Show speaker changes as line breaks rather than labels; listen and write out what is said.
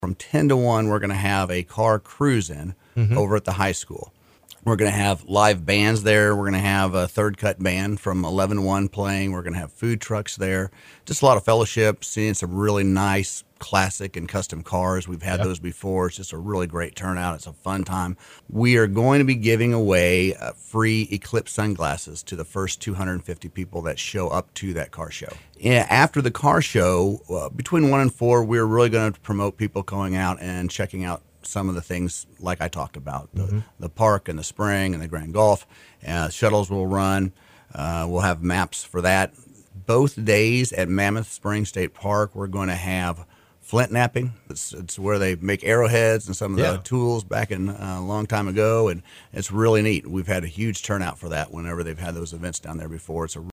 From 10 to 1, we're going to have a car cruise-in over at the high school. We're going to have live bands there. We're going to have a Third Cut band from 11 to 1 playing. We're going to have food trucks there. Just a lot of fellowship, seeing some really nice classic and custom cars. We've had those before. It's just a really great turnout. It's a fun time. We are going to be giving away free Eclipse sunglasses to the first 250 people that show up to that car show. After the car show, between 1 and 4, we're really going to promote people going out and checking out some of the things like I talked about, the park and the spring and the Grand Gulf. Shuttles will run. We'll have maps for that. Both days at Mammoth Spring State Park, we're going to have flint knapping. It's where they make arrowheads and some of the tools back in a long time ago, and it's really neat. We've had a huge turnout for that whenever they've had those events down there before. It's a